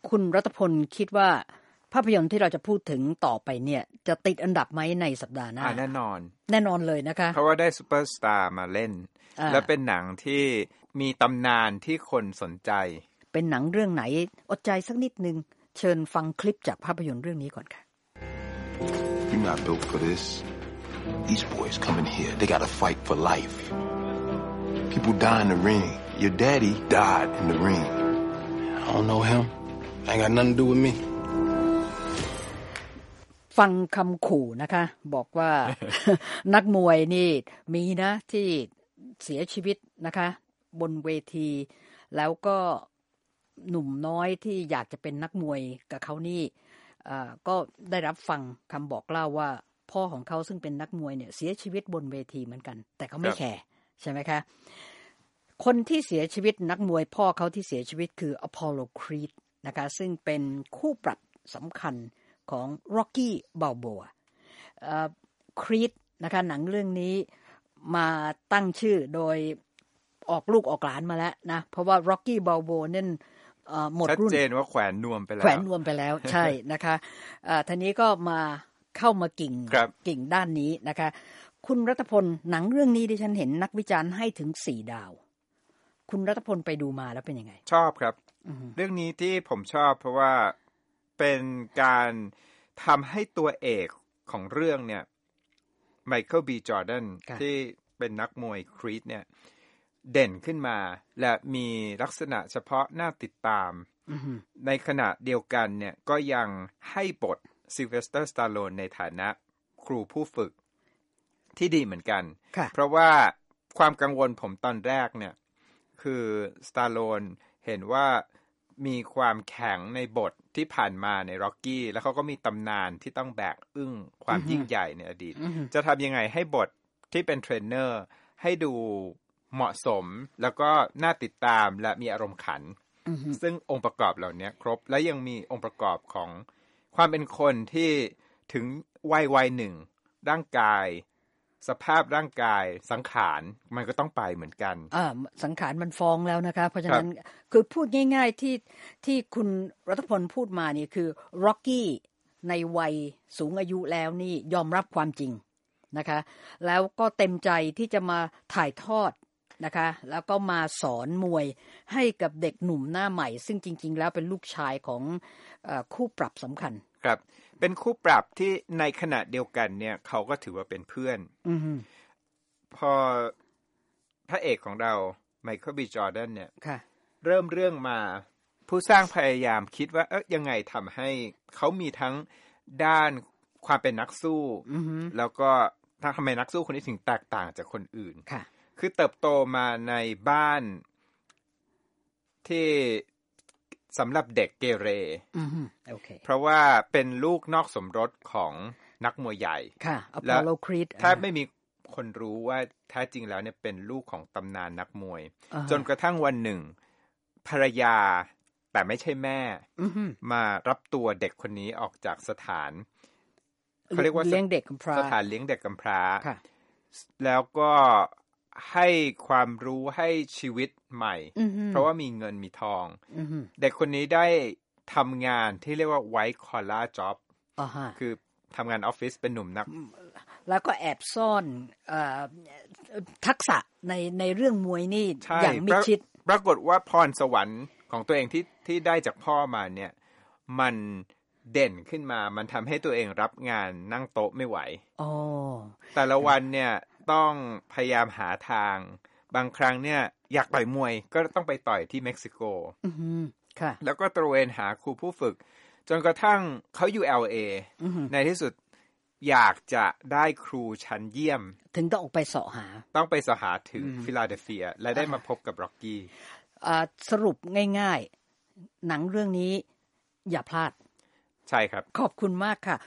คุณรัตพลคิดว่าภาพยนตร์ที่เราจะพูดถึงต่อไปเนี่ยจะติดอันดับไหมในสัปดาห์หน้าแน่นอนเลยนะคะเพราะว่าได้ซุปเปอร์สตาร์มาเล่นและเป็นหนังที่มีตำนานที่คนสนใจเป็นหนังเรื่องไหนอดใจสักนิดนึงเชิญฟังคลิปจากภาพยนตร์เรื่องนี้ก่อนค่ะ You're not built for this. These boys come in here, they gotta fight for life. People die in the ring. Your daddy died in the ring. I don't know him. Ain't got nothing to do with me. ฟังคำขู่นะคะบอกว่า นักมวยนี่มีนะที่เสียชีวิตนะคะบนเวทีแล้วก็หนุ่มน้อยที่อยากจะเป็นนักมวยกับเขานี่ก็ได้รับฟังคำบอกเล่าว่าพ่อของเขาซึ่งเป็นนักมวยเนี่ยเสียชีวิตบนเวทีเหมือนกันแต่เขาไม่แคร์ใช่ไหมคะคนที่เสียชีวิตนักมวยพ่อเขาที่เสียชีวิตคืออพอลโล ครีดนะคะซึ่งเป็นคู่ปรับสำคัญของร็อกกี้บัลโบอาครีดนะคะหนังเรื่องนี้มาตั้งชื่อโดยออกลูกออกหลานมาแล้วนะเพราะว่าร็อกกี้บัลโบนั่นหมดรุ่นชัดเจนว่าแขวนนวมไปแล้วใช่นะคะทีนี้ก็มาเข้ามากิ่งด้านนี้นะคะคุณรัตพลหนังเรื่องนี้ดิฉันเห็นนักวิจารณ์ให้ถึง4 ดาวคุณรัตพลไปดูมาแล้วเป็นยังไงชอบครับเรื่องนี้ที่ผมชอบเพราะว่าเป็นการทำให้ตัวเอกของเรื่องเนี่ยไมเคิล บี จอร์แดนที่เป็นนักมวยครีดเนี่ยเด่นขึ้นมาและมีลักษณะเฉพาะน่าติดตามในขณะเดียวกันเนี่ยก็ยังให้บทซิลเวสเตอร์ สตาโลนในฐานะครูผู้ฝึกที่ดีเหมือนกันเพราะว่าความกังวลผมตอนแรกเนี่ยคือสตาโลนเห็นว่ามีความแข็งในบทที่ผ่านมาในร็อกกี้แล้วเขาก็มีตำนานที่ต้องแบกอึ้งความยิ่งใหญ่ในอดีตจะทำยังไงให้บทที่เป็นเทรนเนอร์ให้ดูเหมาะสมแล้วก็น่าติดตามและมีอารมณ์ขันซึ่งองค์ประกอบเหล่านี้ครบและยังมีองค์ประกอบของความเป็นคนที่ถึงวัยหนึ่งร่างกายสภาพร่างกายสังขารมันก็ต้องไปเหมือนกันสังขารมันฟ้องแล้วนะคะเพราะฉะนั้นคือพูดง่ายๆที่คุณรัตพลพูดมานี่คือร็อกกี้ในวัยสูงอายุแล้วนี่ยอมรับความจริงนะคะแล้วก็เต็มใจที่จะมาถ่ายทอดนะคะแล้วก็มาสอนมวยให้กับเด็กหนุ่มหน้าใหม่ซึ่งจริงๆแล้วเป็นลูกชายของคู่ปรับสำคัญครับเป็นคู่ปรับที่ในขณะเดียวกันเนี่ยเขาก็ถือว่าเป็นเพื่อนพอพระเอกของเราไมเคิล บี จอร์แดนเนี่ยเริ่มเรื่องมาผู้สร้างพยายามคิดว่ายังไงทำให้เขามีทั้งด้านความเป็นนักสู้แล้วก็ทำไมนักสู้คนนี้ถึงแตกต่างจากคนอื่นคือเติบโตมาในบ้านที่สำหรับเด็กเกเรเพราะว่าเป็นลูกนอกสมรสของนักมวยใหญ่และแทบไม่มีคนรู้ว่าแท้จริงแล้วเนี่ยเป็นลูกของตำนานนักมวยจนกระทั่งวันหนึ่งภรรยาแต่ไม่ใช่แม่มารับตัวเด็กคนนี้ออกจากสถานเขาเรียกว่าเลี้ยงเด็กกำพร้าสถานเลี้ยงเด็กกำพร้าแล้วก็ให้ความรู้ให้ชีวิตใหม่เพราะว่ามีเงินมีทองเด็กคนนี้ได้ทำงานที่เรียกว่า white collar job คือทำงานออฟฟิศเป็นหนุ่มนักแล้วก็แอบซ่อนทักษะในเรื่องมวยนี่อย่างมิดชิดปรากฏว่าพรสวรรค์ของตัวเองที่ได้จากพ่อมาเนี่ยมันเด่นขึ้นมามันทำให้ตัวเองรับงานนั่งโต๊ะไม่ไหวแต่ละวันเนี่ยต้องพยายามหาทางบางครั้งเนี่ยอยากต่อยมวยก็ต้องไปต่อยที่เม็กซิโกแล้วก็ตระเวนหาครูผู้ฝึกจนกระทั่งเขาอยู่ LA ในที่สุดอยากจะได้ครูชั้นเยี่ยมถึงต้องออกไปเสาะหาถึงฟิลาเดลเฟียและได้มาพบกับร็อกกี้สรุปง่ายๆหนังเรื่องนี้อย่าพลาดใช่ครับขอบคุณมากค่ะ